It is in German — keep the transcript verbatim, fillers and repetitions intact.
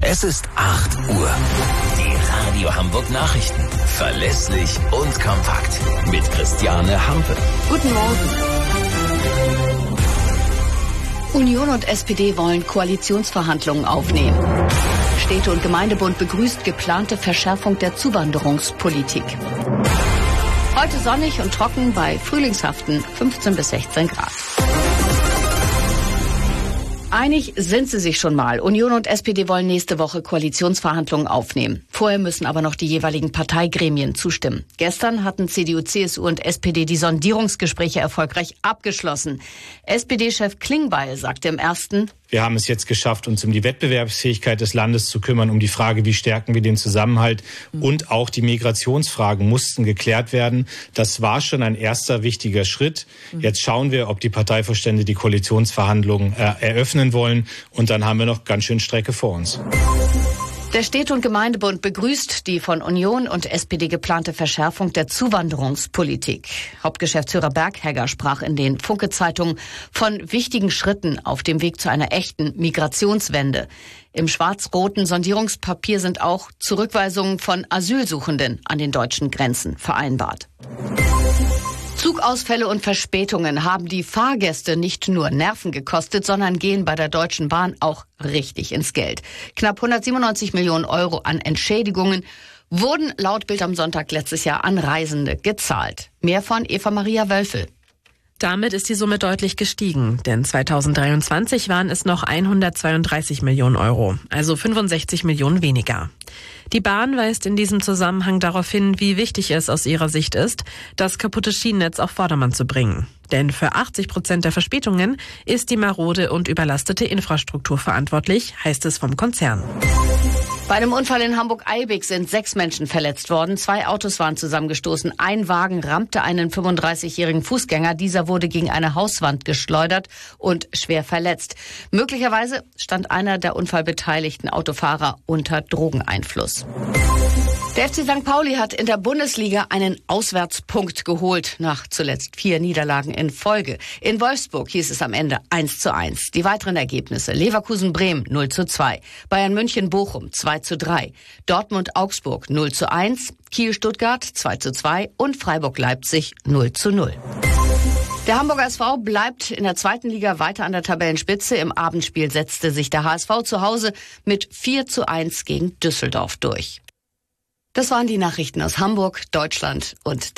Es ist acht Uhr. Die Radio Hamburg Nachrichten. Verlässlich und kompakt. Mit Christiane Hampe. Guten Morgen. Union und S P D wollen Koalitionsverhandlungen aufnehmen. Städte- und Gemeindebund begrüßt geplante Verschärfung der Zuwanderungspolitik. Heute sonnig und trocken bei frühlingshaften fünfzehn bis sechzehn Grad. Einig sind sie sich schon mal. Union und S P D wollen nächste Woche Koalitionsverhandlungen aufnehmen. Vorher müssen aber noch die jeweiligen Parteigremien zustimmen. Gestern hatten C D U, C S U und S P D die Sondierungsgespräche erfolgreich abgeschlossen. S P D-Chef Klingbeil sagte im ersten: Wir haben es jetzt geschafft, uns um die Wettbewerbsfähigkeit des Landes zu kümmern, um die Frage, wie stärken wir den Zusammenhalt. Und auch die Migrationsfragen mussten geklärt werden. Das war schon ein erster wichtiger Schritt. Jetzt schauen wir, ob die Parteivorstände die Koalitionsverhandlungen äh, eröffnen wollen. Und dann haben wir noch ganz schön Strecke vor uns. Der Städte- und Gemeindebund begrüßt die von Union und S P D geplante Verschärfung der Zuwanderungspolitik. Hauptgeschäftsführer Berghegger sprach in den Funke-Zeitungen von wichtigen Schritten auf dem Weg zu einer echten Migrationswende. Im schwarz-roten Sondierungspapier sind auch Zurückweisungen von Asylsuchenden an den deutschen Grenzen vereinbart. Zugausfälle und Verspätungen haben die Fahrgäste nicht nur Nerven gekostet, sondern gehen bei der Deutschen Bahn auch richtig ins Geld. Knapp hundertsiebenundneunzig Millionen Euro an Entschädigungen wurden laut Bild am Sonntag letztes Jahr an Reisende gezahlt. Mehr von Eva-Maria Wölfel. Damit ist die Summe deutlich gestiegen, denn zweitausenddreiundzwanzig waren es noch hundertzweiunddreißig Millionen Euro, also fünfundsechzig Millionen weniger. Die Bahn weist in diesem Zusammenhang darauf hin, wie wichtig es aus ihrer Sicht ist, das kaputte Schienennetz auf Vordermann zu bringen. Denn für achtzig Prozent der Verspätungen ist die marode und überlastete Infrastruktur verantwortlich, heißt es vom Konzern. Bei einem Unfall in Hamburg-Eibig sind sechs Menschen verletzt worden. Zwei Autos waren zusammengestoßen. Ein Wagen rammte einen fünfunddreißigjährigen Fußgänger. Dieser wurde gegen eine Hauswand geschleudert und schwer verletzt. Möglicherweise stand einer der unfallbeteiligten Autofahrer unter Drogeneinfluss. Der F C Sankt Pauli hat in der Bundesliga einen Auswärtspunkt geholt, nach zuletzt vier Niederlagen in Folge. In Wolfsburg hieß es am Ende eins zu eins. Die weiteren Ergebnisse: Leverkusen-Bremen null zu zwei, Bayern München-Bochum zwei zu drei, Dortmund-Augsburg null zu eins, Kiel-Stuttgart zwei zu zwei und Freiburg-Leipzig null zu null. Der Hamburger S V bleibt in der zweiten Liga weiter an der Tabellenspitze. Im Abendspiel setzte sich der H S V zu Hause mit vier zu eins gegen Düsseldorf durch. Das waren die Nachrichten aus Hamburg, Deutschland und der